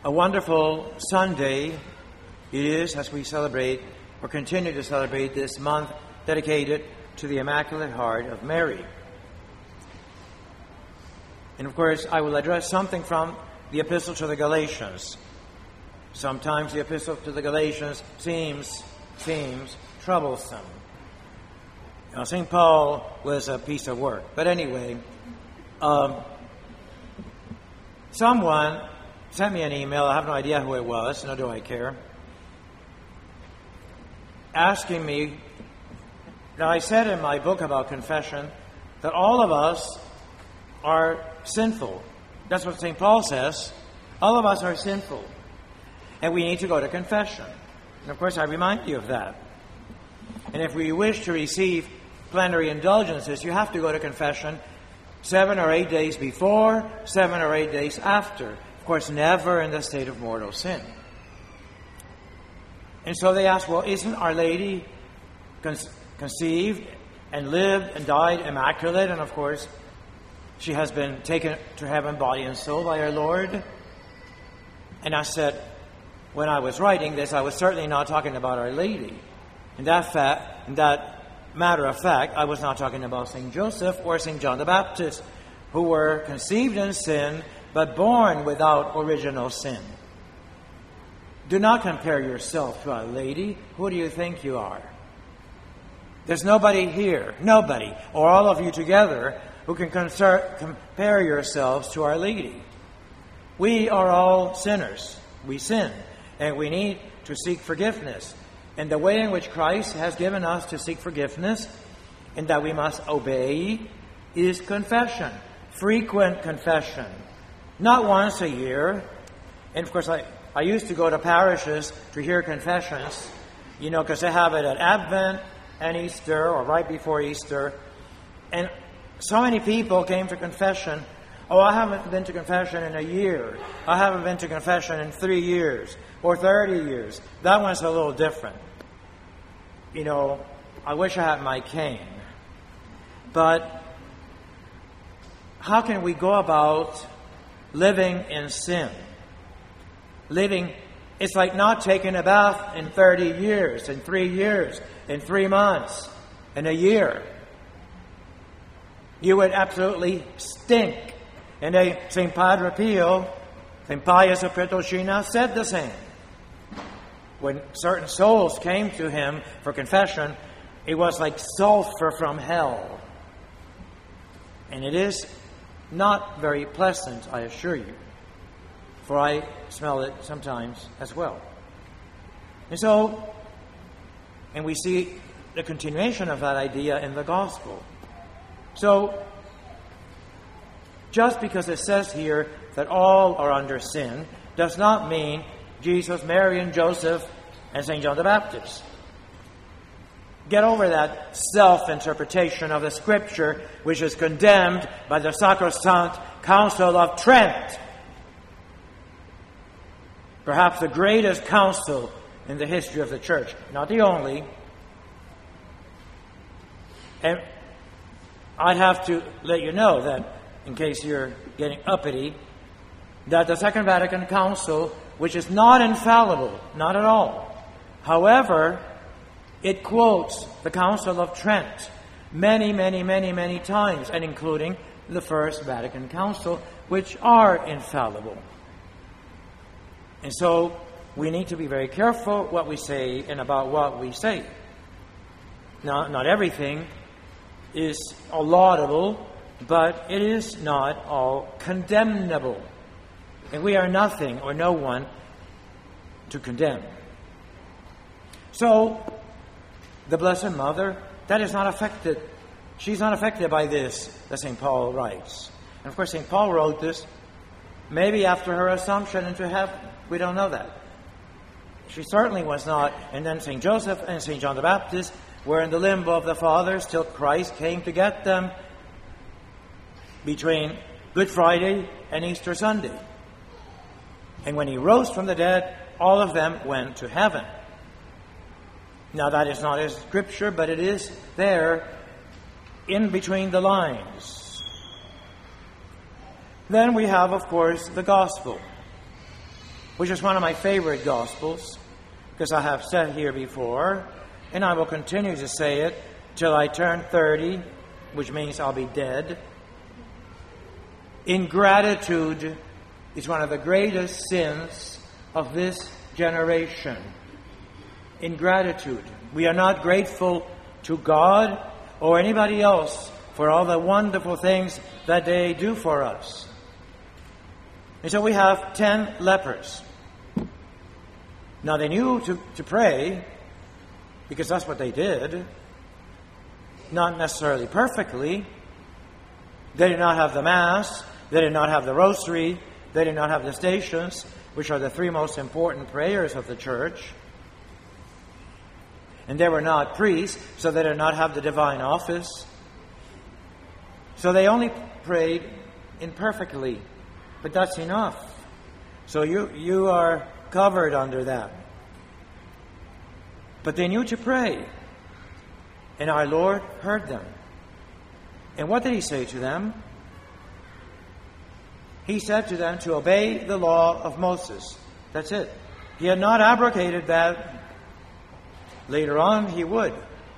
A wonderful Sunday it is as we celebrate or continue to celebrate this month dedicated to the Immaculate Heart of Mary. And of course, I will address something from the Epistle to the Galatians. Sometimes the Epistle to the Galatians seems troublesome. Now, St. Paul was a piece of work. But anyway, someone sent me an email, I have no idea who it was, nor do I care, asking me, now I said in my book about confession that all of us are sinful. That's what St. Paul says. All of us are sinful. And we need to go to confession. And of course I remind you of that. And if we wish to receive plenary indulgences, you have to go to confession 7 or 8 days before, 7 or 8 days after. Of course, never in the state of mortal sin. And so they ask, well, isn't Our Lady conceived and lived and died immaculate? And of course, she has been taken to heaven, body and soul, by our Lord. And I said, when I was writing this, I was certainly not talking about Our Lady. In that matter of fact, I was not talking about St. Joseph or St. John the Baptist, who were conceived in sin, but born without original sin. Do not compare yourself to Our Lady. Who do you think you are? There's nobody here, nobody, or all of you together, who can compare yourselves to Our Lady. We are all sinners. We sin, and we need to seek forgiveness. And the way in which Christ has given us to seek forgiveness, and that we must obey, is confession. Frequent confession. Not once a year. And of course, I used to go to parishes to hear confessions, because they have it at Advent and Easter, or right before Easter. And so many people came to confession. Oh, I haven't been to confession in a year. I haven't been to confession in 3 years or 30 years. That one's a little different. I wish I had my cane. But how can we go about living in sin? It's like not taking a bath in 30 years, in 3 years, in 3 months, in a year. You would absolutely stink. And St. Padre Pio, St. Pius of Pietrelcina said the same. When certain souls came to him for confession, it was like sulfur from hell. And it is not very pleasant, I assure you. For I smell it sometimes as well. And we see the continuation of that idea in the Gospel. So, just because it says here that all are under sin, does not mean Jesus, Mary, and Joseph, and St. John the Baptist. Get over that self-interpretation of the Scripture, which is condemned by the Sacrosanct Council of Trent. Perhaps the greatest council in the history of the Church. Not the only. And I'd have to let you know that, in case you're getting uppity, that the Second Vatican Council, which is not infallible, not at all. However, it quotes the Council of Trent many, many, many, many times, and including the First Vatican Council, which are infallible. And so we need to be very careful what we say and about what we say. Now, not everything is all laudable, but it is not all condemnable. And we are nothing or no one to condemn. So, the Blessed Mother, that is not affected. She's not affected by this, that St. Paul writes. And of course, St. Paul wrote this maybe after her assumption into heaven. We don't know that. She certainly was not. And then St. Joseph and St. John the Baptist were in the limbo of the fathers till Christ came to get them between Good Friday and Easter Sunday. And when he rose from the dead, all of them went to heaven. Now that is not a scripture, but it is there in between the lines. Then we have, of course, the Gospel. which is one of my favorite Gospels, because I have said here before, and I will continue to say it till I turn 30, which means I'll be dead. Ingratitude is one of the greatest sins of this generation. Ingratitude. We are not grateful to God or anybody else for all the wonderful things that they do for us. And so we have 10 lepers. Now they knew to pray, because that's what they did. Not necessarily perfectly. They did not have the Mass. They did not have the Rosary. They did not have the stations, which are the 3 most important prayers of the Church. And they were not priests, so they did not have the divine office. So they only prayed imperfectly. But that's enough. So you are covered under that. But they knew to pray. And our Lord heard them. And what did He say to them? He said to them to obey the law of Moses. That's it. He had not abrogated that. Later on, He would.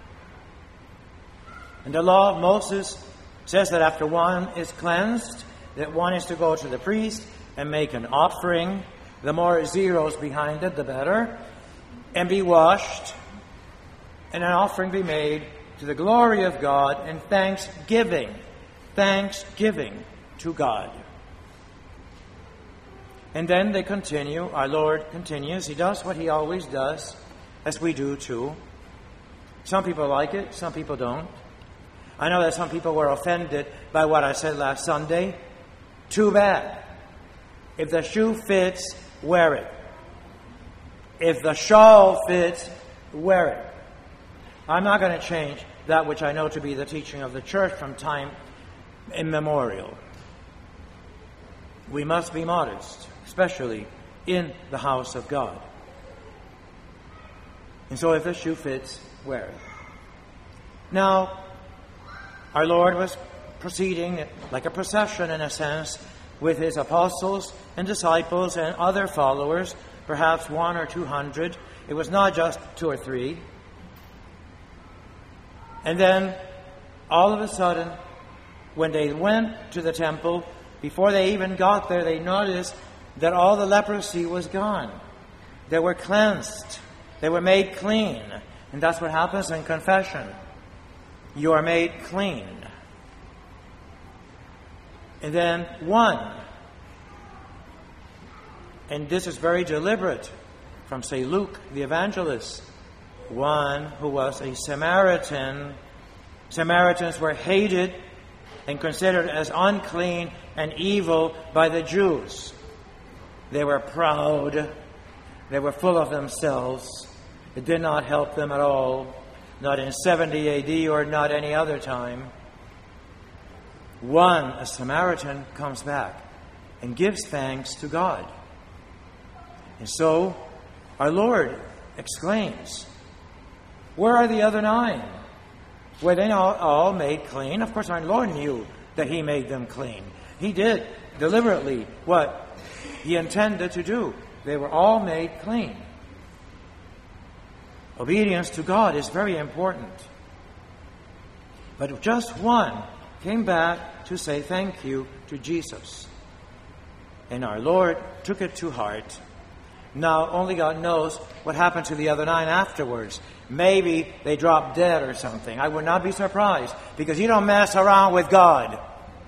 And the law of Moses says that after one is cleansed, that one is to go to the priest and make an offering. The more zeros behind it, the better. And be washed, and an offering be made to the glory of God and thanksgiving to God. And then they continue, our Lord continues, He does what He always does, as we do too. Some people like it, some people don't. I know that some people were offended by what I said last Sunday. Too bad. If the shoe fits, wear it. If the shawl fits, wear it. I'm not going to change that which I know to be the teaching of the Church from time immemorial. We must be modest, especially in the house of God. And so if the shoe fits, wear it. Now, our Lord was proceeding like a procession in a sense with His apostles and disciples and other followers, perhaps 100 or 200. It was not just 2 or 3. And then, all of a sudden, when they went to the temple, before they even got there, they noticed that all the leprosy was gone. They were cleansed. They were made clean. And that's what happens in confession. You are made clean. And then one, and this is very deliberate from, say, Luke, the evangelist, one who was a Samaritan. Samaritans were hated and considered as unclean and evil by the Jews. They were proud. They were full of themselves. It did not help them at all, not in 70 AD or not any other time. One, a Samaritan, comes back and gives thanks to God. And so our Lord exclaims, "Where are the other 9? Were they not all made clean?" Of course, our Lord knew that He made them clean. He did deliberately what He intended to do. They were all made clean. Obedience to God is very important. But just one came back to say thank you to Jesus. And our Lord took it to heart. Now, only God knows what happened to the other 9 afterwards. Maybe they dropped dead or something. I would not be surprised, because you don't mess around with God.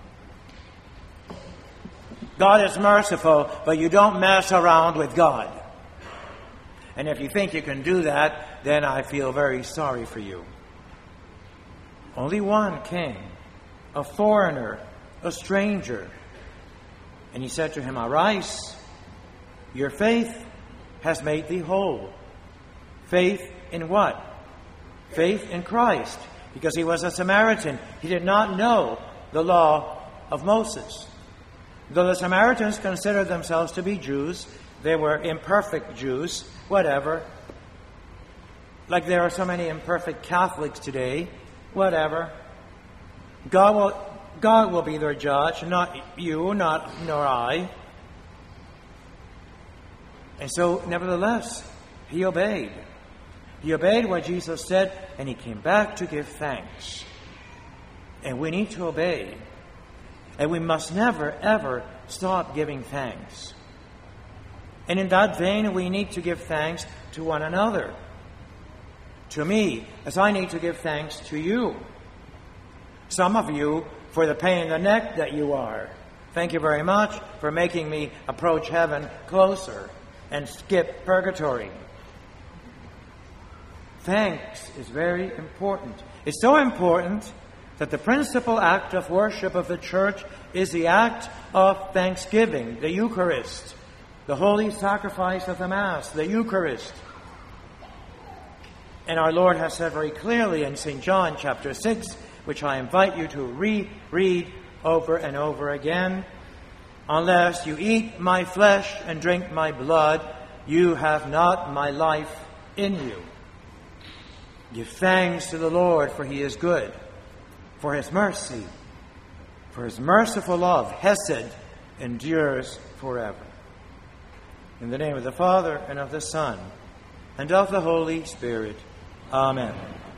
God is merciful, but you don't mess around with God. And if you think you can do that, then I feel very sorry for you. Only one came, a foreigner, a stranger. And He said to him, "Arise, your faith has made thee whole." Faith in what? Faith in Christ. Because he was a Samaritan. He did not know the law of Moses. Though the Samaritans considered themselves to be Jews, they were imperfect Jews, whatever. Like there are so many imperfect Catholics today, whatever. God will be their judge, not you, nor I. And so, nevertheless, he obeyed. He obeyed what Jesus said, and he came back to give thanks. And we need to obey. And we must never, ever stop giving thanks. And in that vein, we need to give thanks to one another. To me, as I need to give thanks to you. Some of you for the pain in the neck that you are. Thank you very much for making me approach heaven closer and skip purgatory. Thanks is very important. It's so important that the principal act of worship of the Church is the act of thanksgiving, the Eucharist, the holy sacrifice of the Mass, the Eucharist. And our Lord has said very clearly in St. John chapter 6, which I invite you to reread over and over again, unless you eat my flesh and drink my blood, you have not my life in you. Give thanks to the Lord, for he is good, for his mercy, for his merciful love, Hesed, endures forever. In the name of the Father, and of the Son, and of the Holy Spirit. Amen.